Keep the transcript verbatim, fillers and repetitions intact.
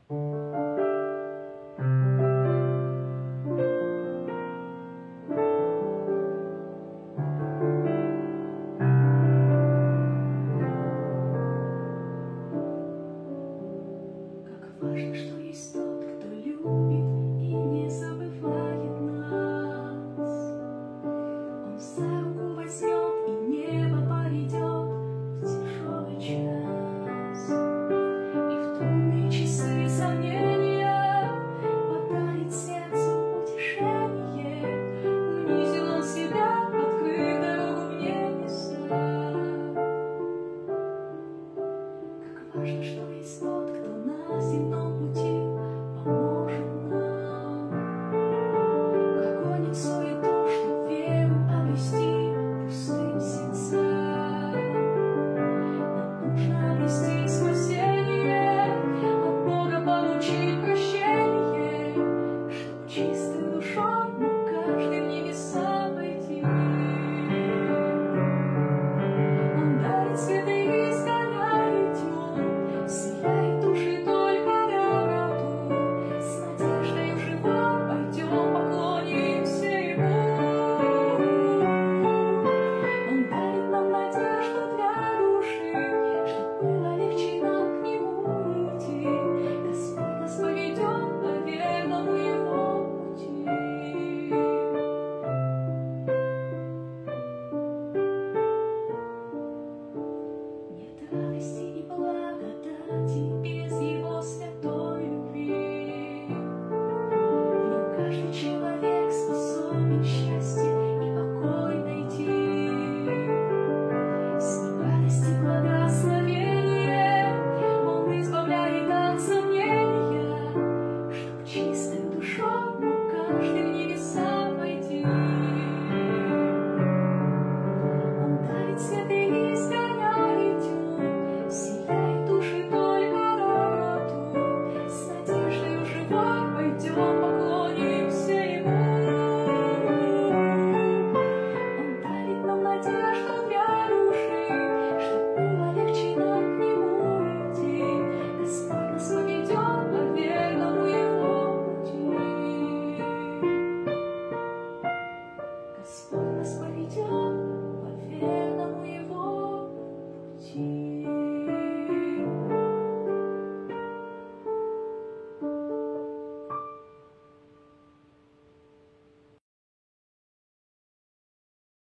Важно, что есть тот, кто любит и не забывает нас. Он за руку возьмет и в небо поведет в тяжелый час. И в трудные часы сомнения подарит сердцу утешение. Унизил он себя, открыв дорогу в небеса. Как важно, что есть тот, кто на земном